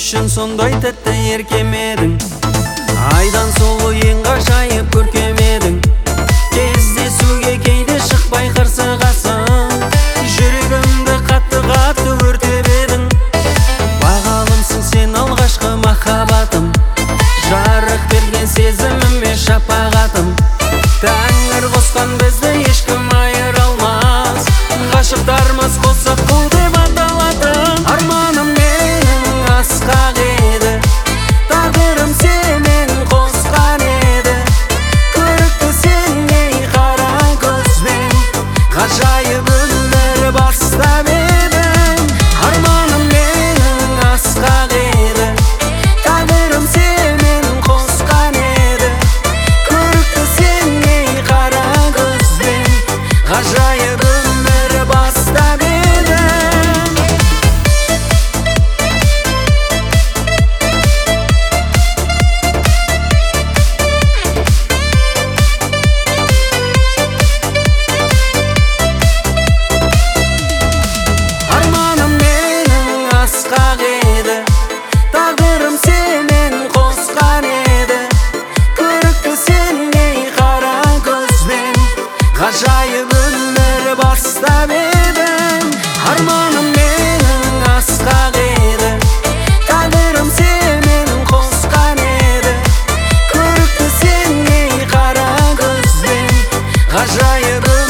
үшін сондай тәтті еркем едің. Айдан сұлу ең ғажайып көркем едің. Кездесуге кейде шықпай қырсығасың, жүрегімді қатты өртеп едің. Бағалымсың сен алғашқы махаббатым, жарық берген сезіміме шапағатым. Тәңір қосқан бізді ешкім айыра алмас, ғашықтарымыз қосып құл деп аталатын. Арманым менің асқақ еді, тағдырым сенімен қосқан еді. Көрікті сендей қара көзбен ғажайып өмір бастап едім. Арманым менің асқақ еді, тағдырым сенімен қосқан еді. Көрікті сендей қара көзбен ғажайып өмір бастап едім. Арманым менің асқақ еді, тағдырым сенімен қосқан еді. Көрікті сендей қара көзбен ғажайып өмір бастап едім. Арманым менің асқақ еді, тағдырым сенімен қосқан еді. Көрікті сендей қара көзбен ғажайып